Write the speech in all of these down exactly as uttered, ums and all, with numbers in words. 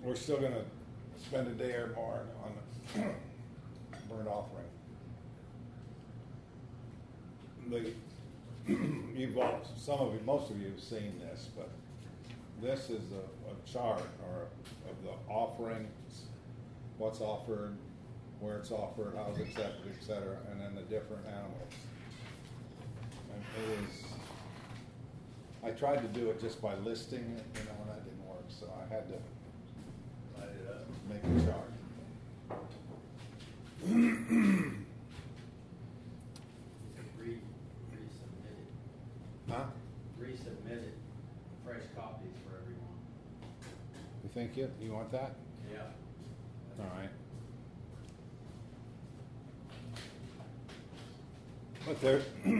we're still going to spend a day or more on the burnt offering. The, you've all, some of you, most of you have seen this, but this is a, a chart or of the offerings, what's offered, where it's offered, how it's accepted, et cetera, and then the different animals. And it is, I tried to do it just by listing it, you know, and that didn't work, so I had to Light it up. make a chart. Re, resubmitted. Huh? Resubmitted. Fresh copies for everyone. You think you, you want that? Yeah. All right. But there,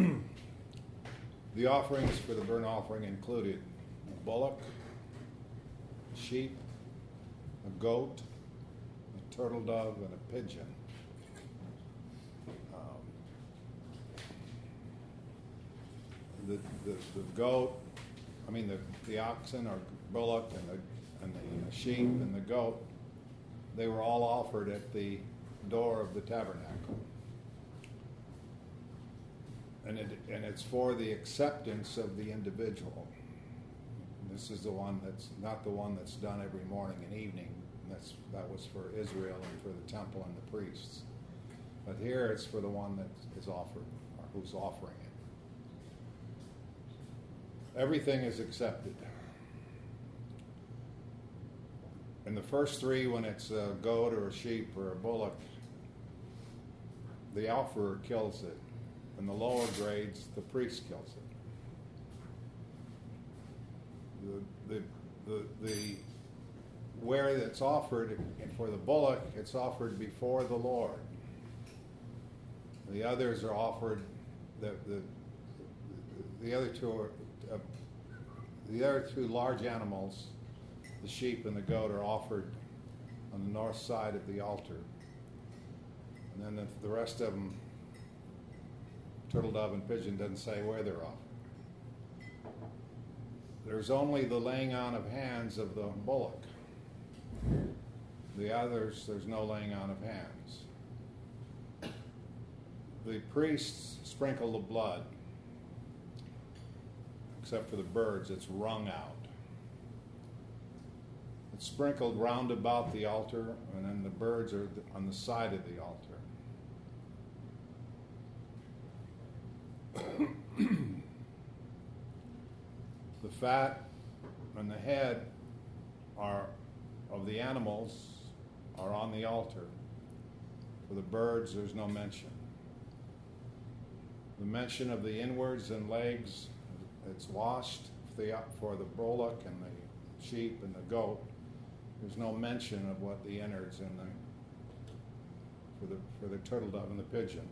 the offerings for the burnt offering included a bullock, a sheep, a goat, a turtle dove, and a pigeon. Um, the, the the goat, I mean the, the oxen or bullock and the and the sheep and the goat, they were all offered at the door of the tabernacle. And it and it's for the acceptance of the individual. This is the one that's not the one that's done every morning and evening. That's that was for Israel and for the temple and the priests. But here it's for the one that is offered, or who's offering it. Everything is accepted. In the first three, when it's a goat or a sheep or a bullock, the offerer kills it. In the lower grades, the priest kills it. The, the, the, the, where it's offered for the bullock, it's offered before the Lord. The others are offered, the, the, the other two are, uh, the other two large animals, the sheep and the goat, are offered on the north side of the altar. And then the, the rest of them, turtle dove and pigeon, doesn't say where they're offered. There's only the laying on of hands of the bullock. The others, there's no laying on of hands. The priests sprinkle the blood, except for the birds, it's wrung out. It's sprinkled round about the altar, and then the birds are on the side of the altar. The fat and the head are of the animals are on the altar. For the birds, there's no mention. The mention of the inwards and legs, it's washed. For the, for the bullock and the sheep and the goat, there's no mention of what the innards and the for the for the turtle dove and the pigeon.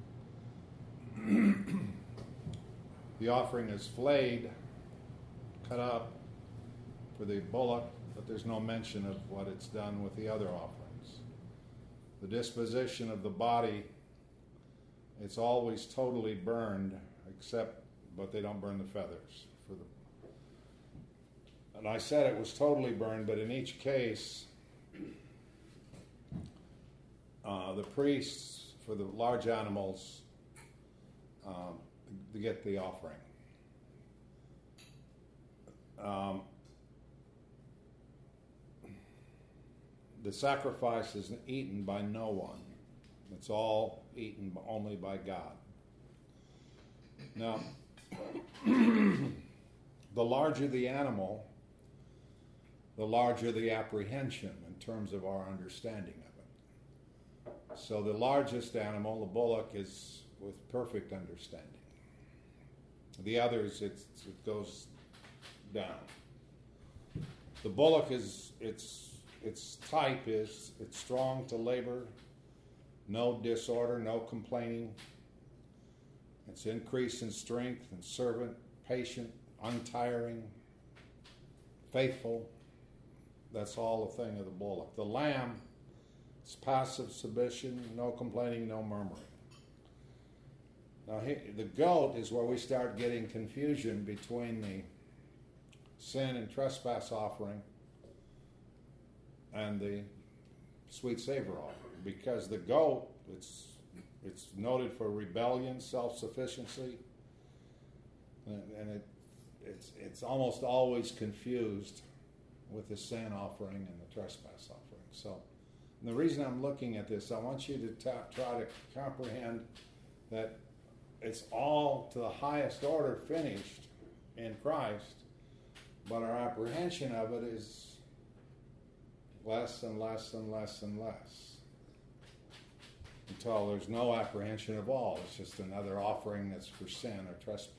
The offering is flayed, cut up for the bullock, but there's no mention of what it's done with the other offerings. The disposition of the body, it's always totally burned, except, but they don't burn the feathers. For the, and I said it was totally burned, but in each case, uh, the priests, for the large animals, um, to get the offering. Um, the sacrifice is eaten by no one. It's all eaten only by God. Now, the larger the animal, the larger the apprehension in terms of our understanding of it. So the largest animal, the bullock, is with perfect understanding. The others, it's, it goes down. The bullock is, its its type is, it's strong to labor, no disorder, no complaining. It's increase in strength and servant, patient, untiring, faithful. That's all the thing of the bullock. The lamb is passive submission, no complaining, no murmuring. Now, the goat is where we start getting confusion between the sin and trespass offering and the sweet savor offering, because the goat, it's it's noted for rebellion, self-sufficiency, and, and it it's it's almost always confused with the sin offering and the trespass offering. So the reason I'm looking at this, I want you to ta- try to comprehend that it's all to the highest order finished in Christ, but our apprehension of it is less and less and less and less until there's no apprehension of all. It's just another offering that's for sin or trespass.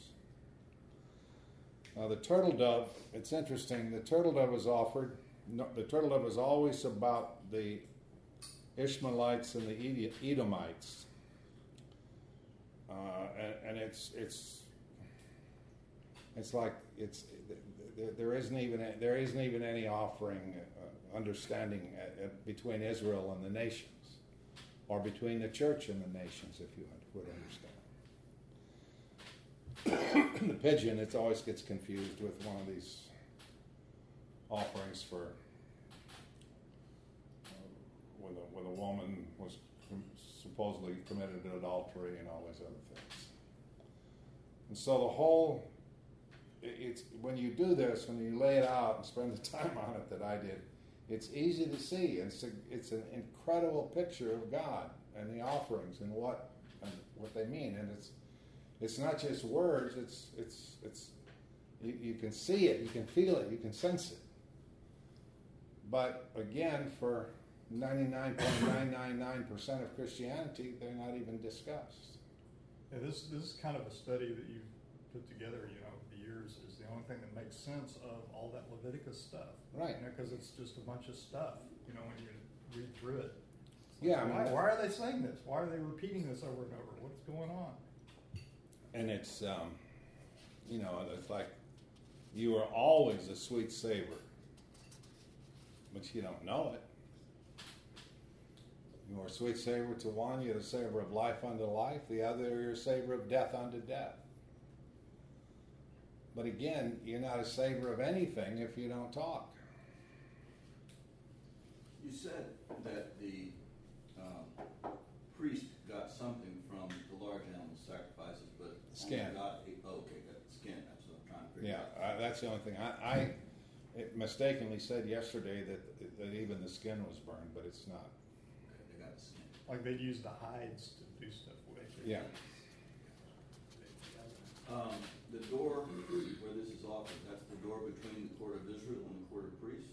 Now the turtle dove, it's interesting, the turtle dove was offered, no, the turtle dove was always about the Ishmaelites and the Edomites. Uh, and, and it's it's it's like it's there, there isn't even there isn't even any offering uh, understanding uh, uh, between Israel and the nations, or between the church and the nations, if you would understand. The pigeon, it always gets confused with one of these offerings for uh, when a, when a woman was supposedly committed adultery and all these other things. And so the whole, it's when you do this, when you lay it out and spend the time on it that I did, it's easy to see. It's a, it's an incredible picture of God and the offerings and what and what they mean. And it's it's not just words. It's it's it's you, you can see it, you can feel it, you can sense it. But again, for ninety-nine point nine nine nine percent of Christianity, they're not even discussed. Yeah, this this is kind of a study that you've put together, you know, over the years, is the only thing that makes sense of all that Leviticus stuff. Right. You know, because it's just a bunch of stuff, you know, when you read through it. Yeah. I Why, mean, why are they saying this? Why are they repeating this over and over? What's going on? and it's, um, you know, it's like you are always a sweet savor, but you don't know it. You are a sweet savor to one, you're a savor of life unto life. The other, you're a savor of death unto death. But again, you're not a savor of anything if you don't talk. You said that the uh, priest got something from the large animal sacrifices, but Skin. only got a, oh, okay, got the skin. That's what I'm trying to figure Yeah, out. uh, that's the only thing. I, I it mistakenly said yesterday that that even the skin was burned, but it's not. Okay, they got the skin. Like they'd use the hides to do stuff with. Yeah. Um, the door where this is offered, that's the door between the court of Israel and the court of priests?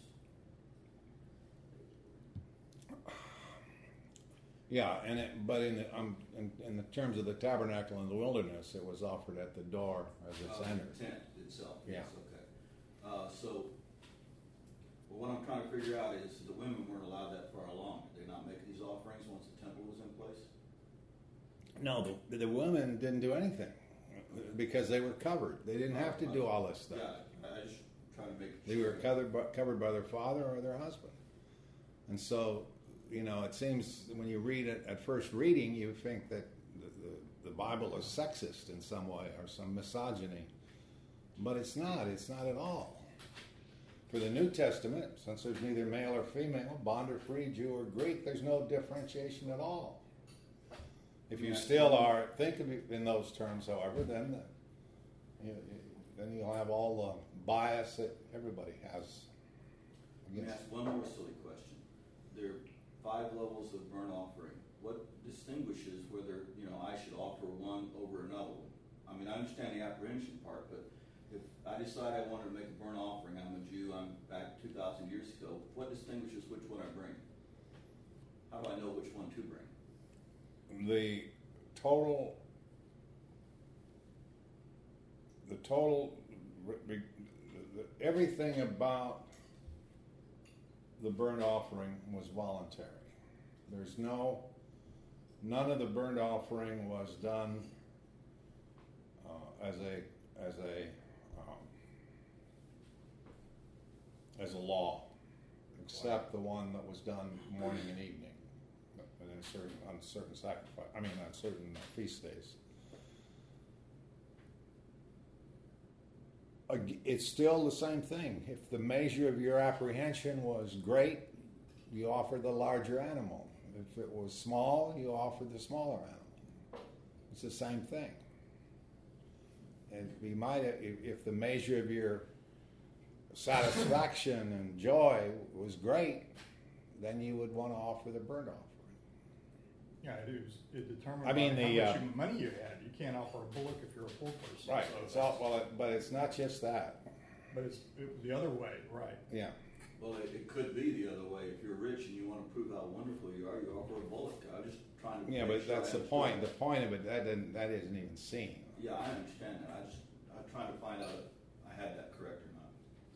Yeah, and it, but in the um, in, in the terms of the tabernacle in the wilderness, it was offered at the door as it's Uh, entered. The tent itself, Yeah. yes, okay. Uh, so, well, what I'm trying to figure out is the women weren't allowed that far along. Did they not make these offerings once the temple was in place? No, the, the women didn't do anything because they were covered. They didn't have to do all this stuff. Yeah, I just trying to make They sure. were covered by, covered by their father or their husband. And so, you know, it seems when you read it at first reading, you think that the, the, the Bible is sexist in some way or some misogyny. But it's not. It's not at all. For the New Testament, since there's neither male or female, bond or free, Jew or Greek, there's no differentiation at all. If you still are, think of it in those terms, however, then the, you, you, then you'll have all the bias that everybody has. Let me ask one more silly question. There are five levels of burnt offering. What distinguishes whether, you know, I should offer one over another one? I mean, I understand the apprehension part, but if I decide I want to make a burnt offering, I'm a Jew, I'm back two thousand years ago, what distinguishes which one I bring? How do I know which one to bring? The total, the total, everything about the burnt offering was voluntary. There's no, none of the burnt offering was done uh, as a, as a, um, as a law, except the one that was done morning and evening. And certain, on certain sacrifice, I mean, on certain uh, feast days. Ag- It's still the same thing. If the measure of your apprehension was great, you offered the larger animal. If it was small, you offered the smaller animal. It's the same thing. And you might, if, if the measure of your satisfaction and joy was great, then you would want to offer the burnt offering. Yeah, it is. It determines I mean, how the, much uh, money you had. You can't offer a bullock if you're a poor person. Right. So It's all, that's- well, it, but it's not just that. But it's it, the other way, right? Yeah. Well, it, it could be the other way. If you're rich and you want to prove how wonderful you are, you offer a bullock. I'm just trying to. Yeah, make but sure that's I the point. The understand. point of it that didn't that isn't even seen. Yeah, I understand that. I just, I'm trying to find out if I had that correct or not.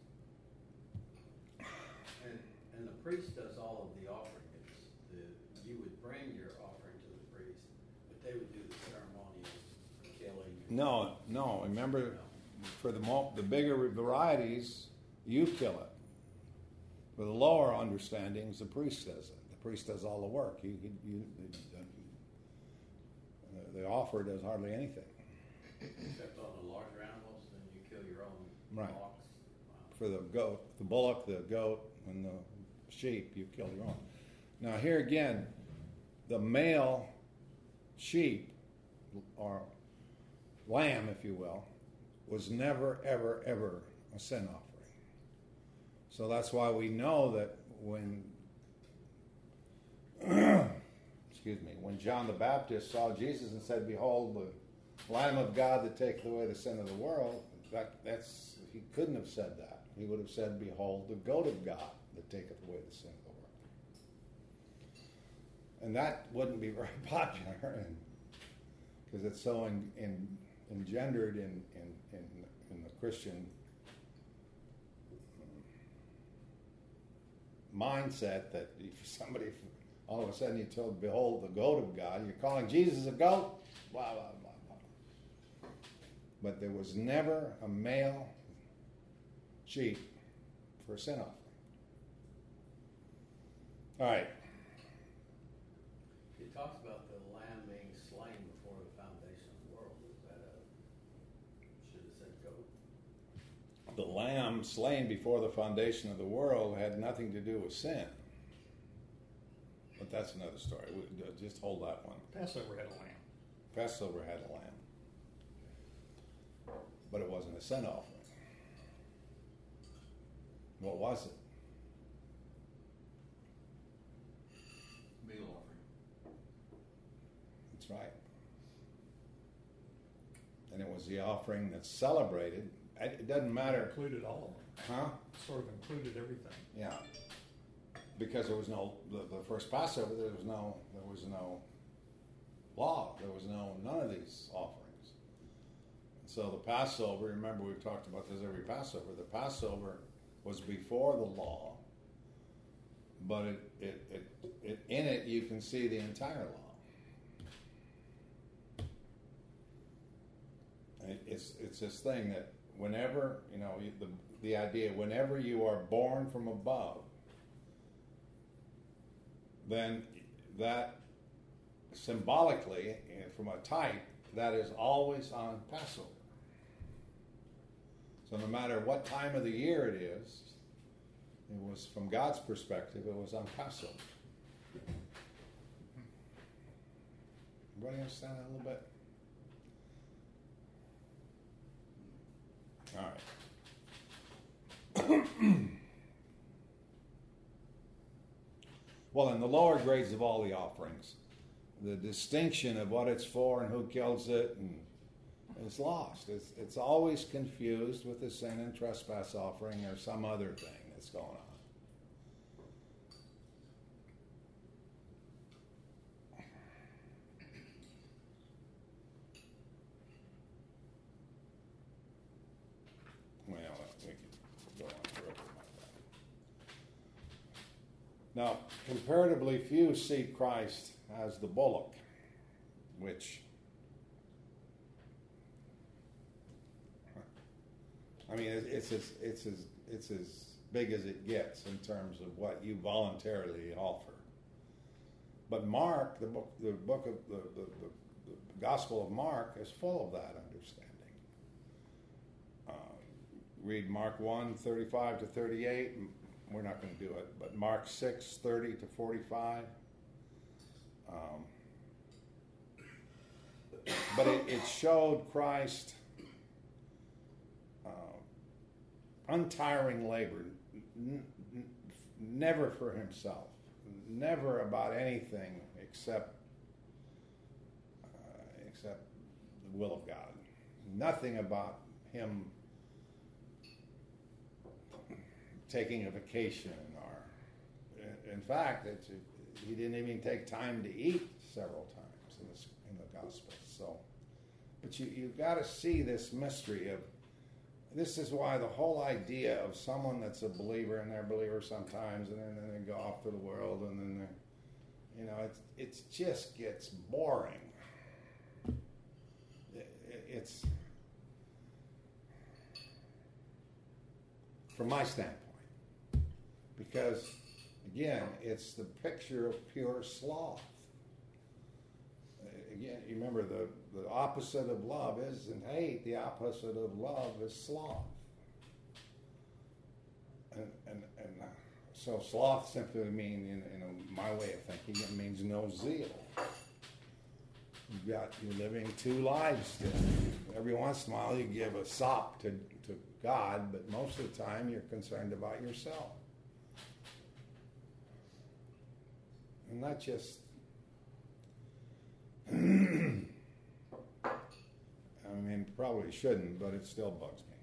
And, and the priest does all of the offering. It's the, you would bring your offering to the priest, but they would do the ceremony of killing. No, no. Remember, for the mo- the bigger varieties, you kill it. For the lower understandings, the priest does it. The priest does all the work. You, you, you, the, the offer does hardly anything. Except on the larger animals, then you kill your own Right. ox. Wow. For the goat, the bullock, the goat, and the sheep, you kill your own. Now here again, the male sheep, or lamb, if you will, was never, ever, ever a sin offering. So that's why we know that when, excuse me, when John the Baptist saw Jesus and said, "Behold, the Lamb of God that taketh away the sin of the world," that, that's he couldn't have said that. He would have said, "Behold, the goat of God that taketh away the sin of the world." And that wouldn't be very popular, because it's so in, in, engendered in, in, in, in the Christian mindset that if somebody all of a sudden you told, "Behold, the goat of God," you're calling Jesus a goat? Blah, blah, blah, blah. But there was never a male sheep for a sin offering. All right. It talks about the lamb being slain before the foundation of the world. Is that a, should have said goat? The lamb slain before the foundation of the world had nothing to do with sin. But that's another story. We, uh, just hold that one. Passover had a lamb. Passover had a lamb. But it wasn't a sin offering. What was it? Meal offering. That's right. And it was the offering that's celebrated. It doesn't It matter, included all of them. huh? Sort of included everything. Yeah. Because there was no the, the first Passover. There was no there was no law. There was no none of these offerings. And so the Passover. Remember, we've talked about this every Passover. The Passover was before the law, but it it, it, it in it you can see the entire law. It, it's it's this thing that whenever you know the the idea whenever you are born from above, then that symbolically, from a type, that is always on Passover. So no matter what time of the year it is, it was, from God's perspective, it was on Passover. Everybody understand that a little bit? All right. Well, in the lower grades of all the offerings, the distinction of what it's for and who kills it and is lost. It's, it's always confused with the sin and trespass offering or some other thing that's going on. Well, we could go on forever about that. Now, comparatively few see Christ as the bullock, which, I mean, it's, it's as it's as it's as big as it gets in terms of what you voluntarily offer. But Mark, the book, the book of the, the, the, the Gospel of Mark, is full of that understanding. Uh, read Mark one, thirty-five to thirty-eight, we're not going to do it, but Mark six thirty to forty-five. Um, but it, it showed Christ uh, untiring labor, n- n- never for himself, never about anything except uh, except the will of God. Nothing about him taking a vacation, or in fact, it's, he didn't even take time to eat several times in the, in the Gospels. So, but you you've got to see this mystery of. This is why the whole idea of someone that's a believer, and they're a believer sometimes, and then, then they go off to the world, and then they, you know, it's it's just gets boring. It, it's from my standpoint. Because, again, it's the picture of pure sloth. Again, you remember the, the opposite of love isn't hate. The opposite of love is sloth. And, and, and so sloth simply means, in, in my way of thinking, it means no zeal. You've got, you're living two lives still. Every once in a while you give a sop to, to God, but most of the time you're concerned about yourself. And not just, I mean, probably shouldn't, but it still bugs me.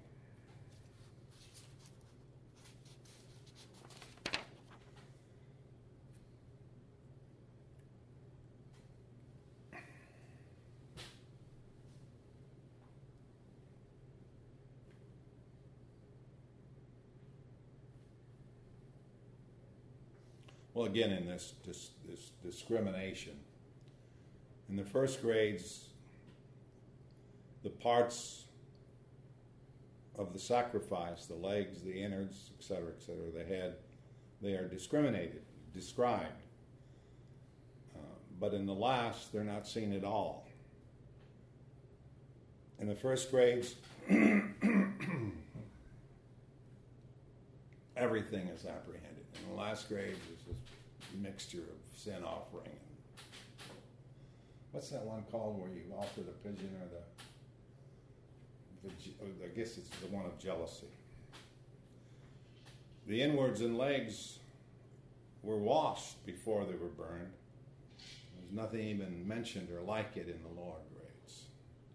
Well, again, in this, this this discrimination, in the first grades, the parts of the sacrifice, the legs, the innards, et cetera, et cetera, the head, they are discriminated, described. Uh, but in the last, they're not seen at all. In the first grades, everything is apprehended. In the last grade, there's this mixture of sin offering. And what's that one called where you offer the pigeon or the, the, I guess it's the one of jealousy. The inwards and legs were washed before they were burned. There's nothing even mentioned or like it in the lower grades.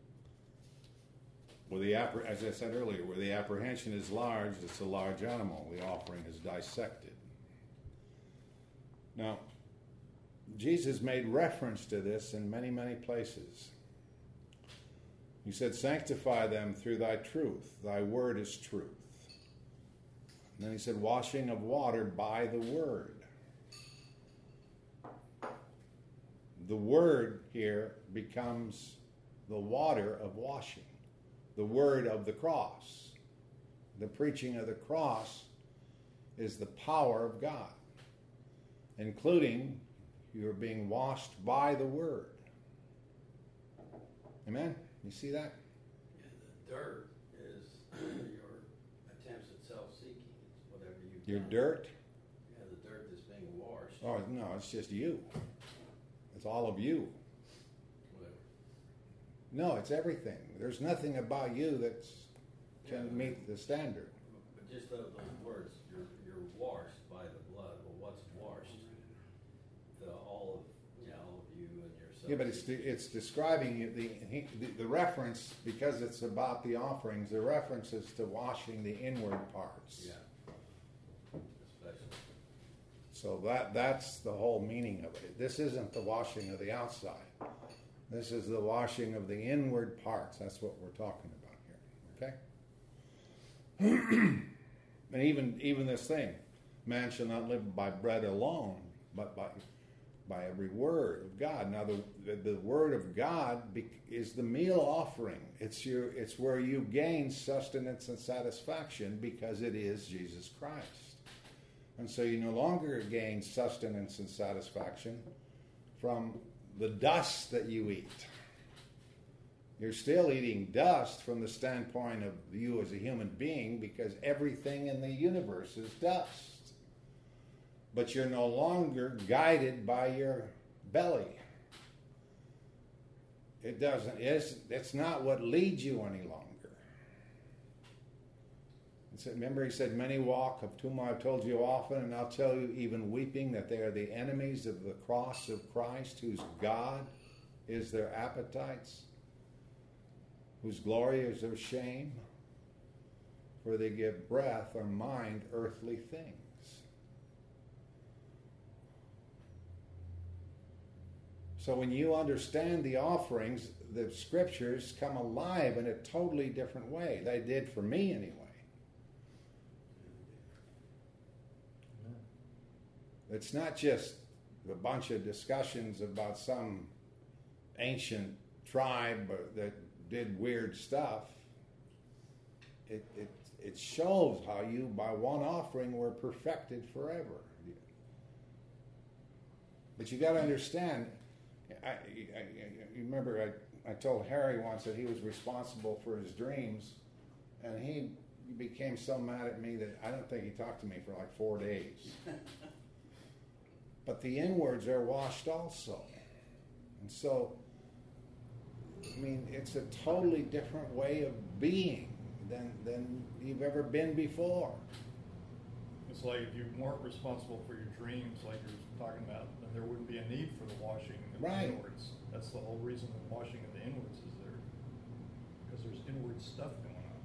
Where the, as I said earlier, where the apprehension is large, it's a large animal. The offering is dissected. Now, Jesus made reference to this in many, many places. He said, sanctify them through thy truth. Thy word is truth. And then he said, washing of water by the word. The word here becomes the water of washing. The word of the cross. The preaching of the cross is the power of God, including you're being washed by the word. Amen? You see that? And the dirt is your attempts at self-seeking. It's whatever you Your dirt? Yeah, the dirt that's being washed. Oh, no, it's just you. It's all of you. Whatever. No, it's everything. There's nothing about you that can Yeah. meet the standard. But just those, those words, you're, you're washed by the blood. Well, what's washed? The all of, you know, all of you and yourself. Yeah, but it's it's describing you- the, the the reference, because it's about the offerings. The reference is to washing the inward parts. Yeah. Especially. So that that's the whole meaning of it. This isn't the washing of the outside. This is the washing of the inward parts. That's what we're talking about here. Okay? And even even this thing, man shall not live by bread alone, but by by every word of God. Now the the, the word of God be, is the meal offering. It's your it's where you gain sustenance and satisfaction because it is Jesus Christ. And so you no longer gain sustenance and satisfaction from the dust that you eat. You're still eating dust from the standpoint of you as a human being, because everything in the universe is dust. but you're no longer guided by your belly. It doesn't, it's, it's not what leads you any longer. It said, remember he said, many walk, of whom I've told you often, and I'll tell you even weeping, that they are the enemies of the cross of Christ, whose God is their appetites, whose glory is their shame, for they give breath or mind earthly things. So when you understand the offerings, the scriptures come alive in a totally different way. They did for me anyway. It's not just a bunch of discussions about some ancient tribe that did weird stuff. It, it, it shows how you, by one offering, were perfected forever. But you got to understand, I, I, I you remember I, I told Harry once that he was responsible for his dreams, and he became so mad at me that I don't think he talked to me for like four days. But the inwards are washed also. And so, I mean, it's a totally different way of being than, than you've ever been before. It's like if you weren't responsible for your dreams, like you're talking about, then there wouldn't be a need for the washing of Right. the inwards. That's the whole reason the washing of the inwards is there, because there's inward stuff going on.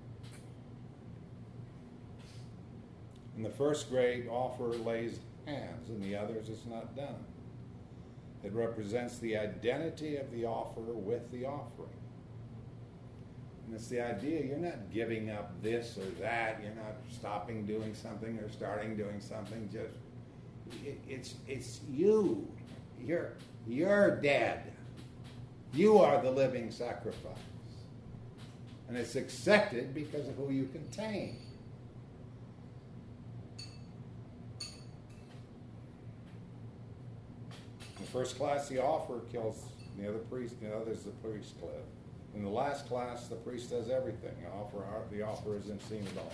In the first grade, offer lays hands, and the others is not done. It represents the identity of the offerer with the offering. And it's the idea you're not giving up this or that. You're not stopping doing something or starting doing something. Just it, it's it's you. You're you're dead. You are the living sacrifice, and it's accepted because of who you contain. In the first class, the offerer kills the other priest. The others, the priest live. In the last class, the priest does everything. The offer, the offer isn't seen at all.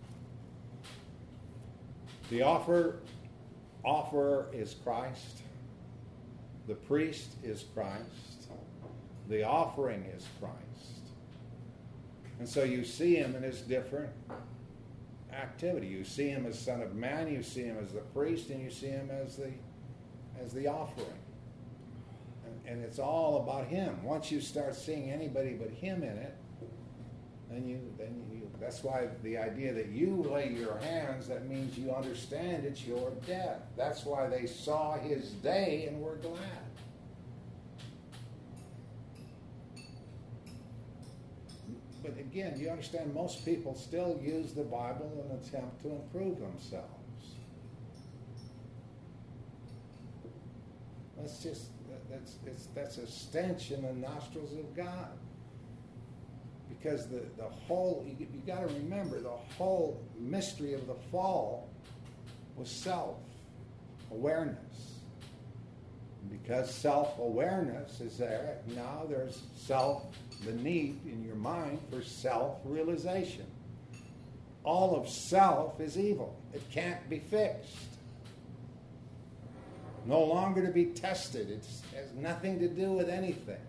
The offer, offerer is Christ. The priest is Christ. The offering is Christ. And so you see him in his different activity. You see him as Son of Man. You see him as the priest, and you see him as the as the offering. And it's all about him. Once you start seeing anybody but him in it, then you, then you, that's why the idea that you lay your hands, that means you understand it's your death. That's why they saw his day and were glad. But again, you understand most people still use the Bible in an attempt to improve themselves. That's just, that's, it's, that's a stench in the nostrils of God. Because the, the whole, you, you got to remember, the whole mystery of the fall was self-awareness. And because self-awareness is there, now there's self, the need in your mind for self-realization. All of self is evil. It can't be fixed. No longer to be tested. It has nothing to do with anything.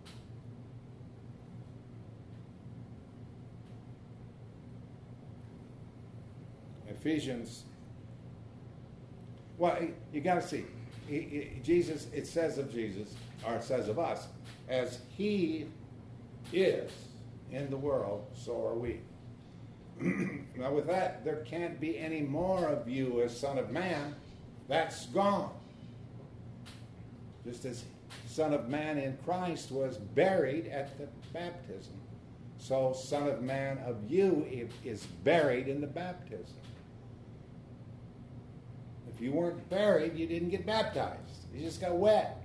Ephesians, well, you got to see, he, he, Jesus, it says of Jesus, or it says of us, as he is in the world, so are we. Now with that, there can't be any more of you as Son of Man. That's gone. Just as Son of Man in Christ was buried at the baptism, so Son of Man of you is buried in the baptism. If you weren't buried, you didn't get baptized. You just got wet.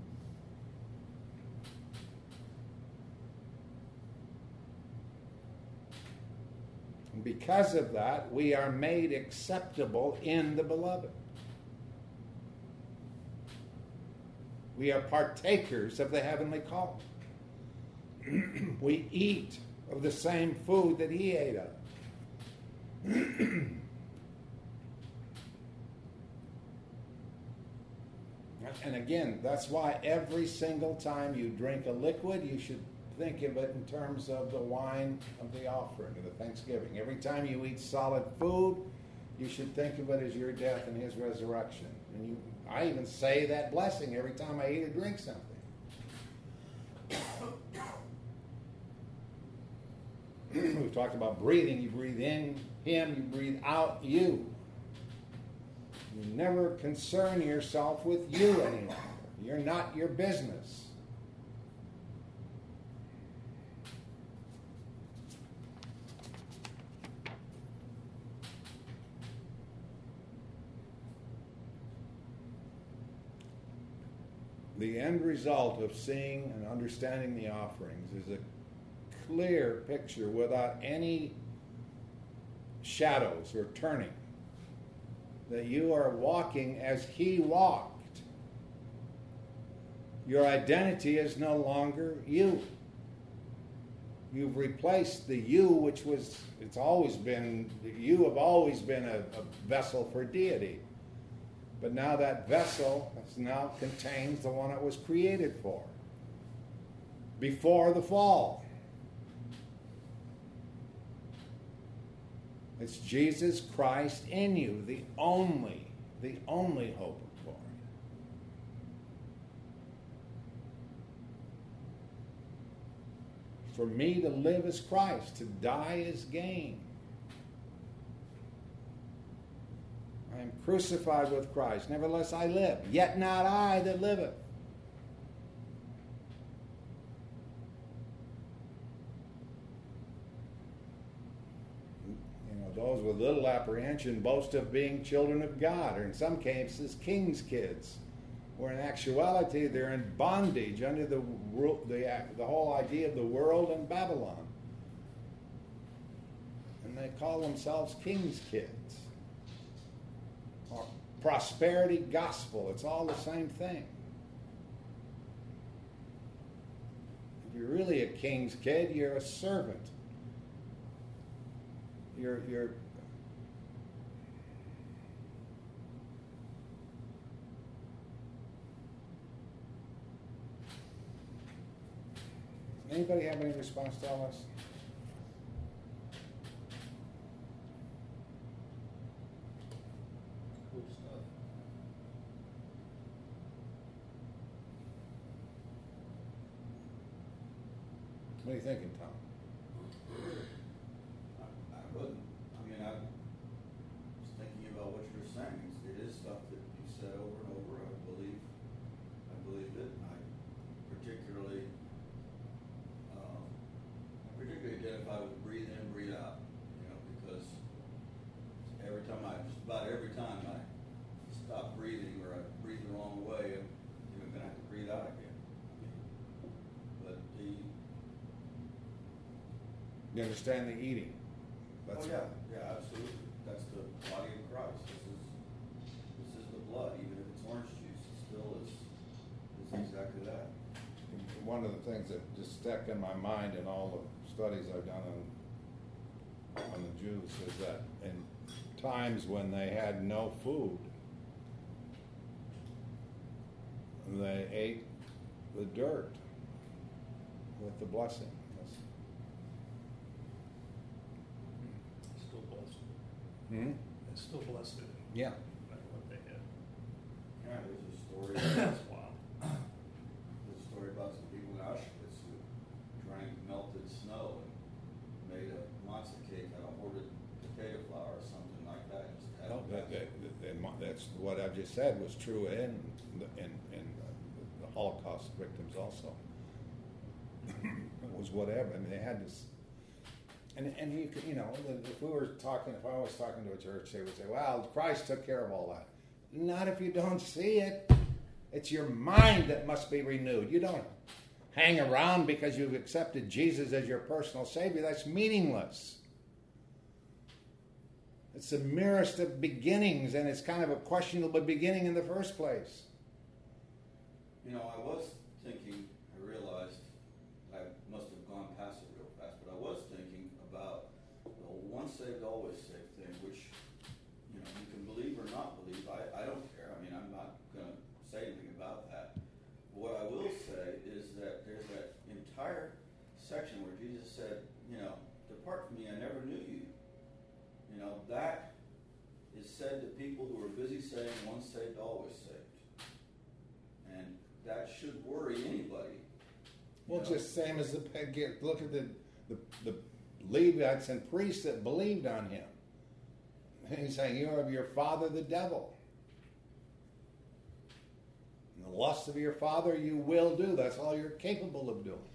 And because of that, we are made acceptable in the Beloved. We are partakers of the heavenly call. We eat of the same food that he ate of. And again, that's why every single time you drink a liquid, you should think of it in terms of the wine of the offering, of the Thanksgiving. Every time you eat solid food, you should think of it as your death and his resurrection. And you, I even say that blessing every time I eat or drink something. We've talked about breathing. You breathe in him, you breathe out you. You never concern yourself with you any longer. You're not your business. The end result of seeing and understanding the offerings is a clear picture without any shadows or turning, that you are walking as he walked. Your identity is no longer you. You've replaced the you, which was, it's always been, you have always been a, a vessel for deity. But now that vessel now contains the one it was created for, before the fall. It's Jesus Christ in you, the only, the only hope of glory. For me to live is Christ, to die is gain. I am crucified with Christ, nevertheless I live, yet not I that liveth. Those with little apprehension boast of being children of God, or in some cases, king's kids, where in actuality they're in bondage under the, the, the whole idea of the world and Babylon. And they call themselves king's kids. Or prosperity gospel, it's all the same thing. If you're really a king's kid, you're a servant. You're, you're anybody have any response to all this? Cool stuff. What are you thinking, Tom? I wouldn't. I mean, I was thinking about what you're saying. It's, it is stuff that you said over and over. I believe, I believe it. I particularly, um, I particularly identify with breathe in, breathe out. You know, because every time I, just about every time I stop breathing or I breathe the wrong way, I'm, you know, gonna have to breathe out again. But the You understand the eating? That's oh yeah, yeah, absolutely. That's the body of Christ. This is this is the blood. Even if it's orange juice, it still is is exactly that. one of the things that just stuck in my mind in all the studies I've done on on the Jews is that in times when they had no food, they ate the dirt with the blessing. Still blessed. Hmm? It's still blessed. Yeah. No matter what they had. Yeah, there's a story. That's wild. There's a story about some people in Auschwitz who drank melted snow and made a matzah cake out of hoarded potato flour or something like that. Just had No, it that, best. that, that, that- that's what I've just said was true in the- in, in the Holocaust victims also. It was whatever. I mean, they had this, and and you could, you know, if we were talking, if I was talking to a church, they would say, "Well, Christ took care of all that." Not if you don't see it. It's your mind that must be renewed. You don't hang around because you've accepted Jesus as your personal Savior. That's meaningless. It's the merest of beginnings, and it's kind of a questionable beginning in the first place. You know, I was thinking, I realized I must have gone past it real fast, but I was thinking about the once saved, always saved thing, which, you know, you can believe or not believe. I, I don't care. I mean, I'm not going to say anything about said to people who are busy saying, once saved, always saved. And that should worry anybody. Well, You know? just same as the get- look at the, the the Levites and priests that believed on him. He's saying, "You are of your father, the devil. And the lust of your father you will do." That's all you're capable of doing.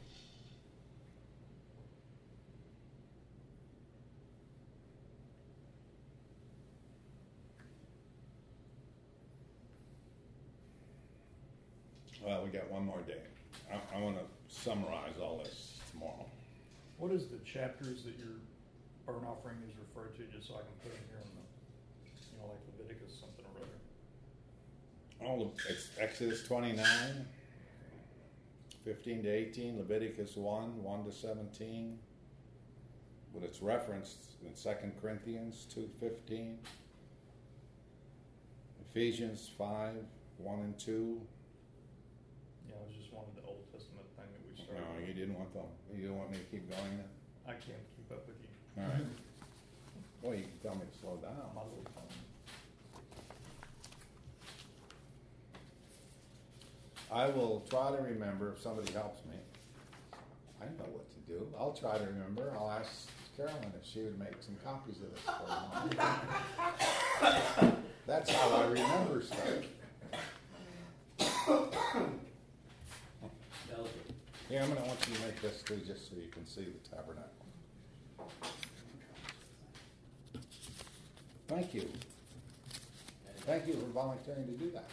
Well, we got one more day. I, I want to summarize all this tomorrow. What is the chapters that your burnt offering is referred to, just so I can put in here in the, you know, like Leviticus something or other? All of it's Exodus twenty-nine, fifteen to eighteen, Leviticus one, one to seventeen. But it's referenced in Second Corinthians two fifteen, Ephesians five, one and two. Yeah, I was just wanting the Old Testament thing that we started. No, you didn't want them. You don't want me to keep going then? I can't keep up with you. All right. Well, you can tell me to slow down. My little phone. I will try to remember if somebody helps me. I know what to do. I'll try to remember. I'll ask Carolyn if she would make some copies of this for me. That's how I remember stuff. Belgium. Yeah, I'm going to want you to make this too, just so you can see the tabernacle. Thank you. Thank you for volunteering to do that.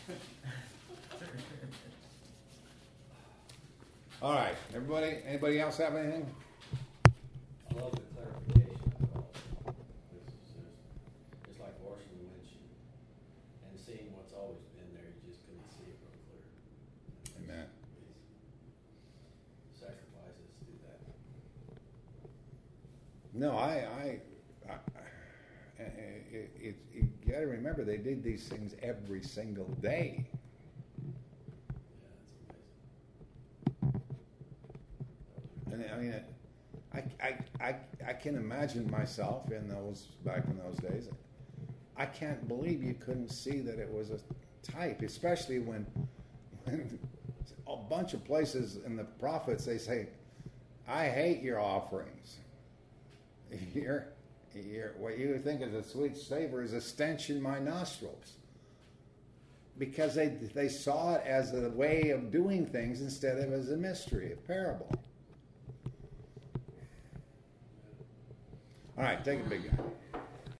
All right, everybody. Anybody else have anything? I love the clarification of it all. This is just, it's like washing the windshield and seeing what's always been there, you just couldn't see it real clear. Amen. These Sacrifices do that. No, I, I, I, I it, it, you got to remember they did these things every single day. Yeah, it's amazing. And I mean, I, I, I, I can imagine myself in those back in those days. I can't believe you couldn't see that it was a type, especially when, when a bunch of places in the prophets they say, "I hate your offerings. Your, your what you think is a sweet savor is a stench in my nostrils." Because they they saw it as a way of doing things instead of as a mystery, a parable. All right, take a big guy.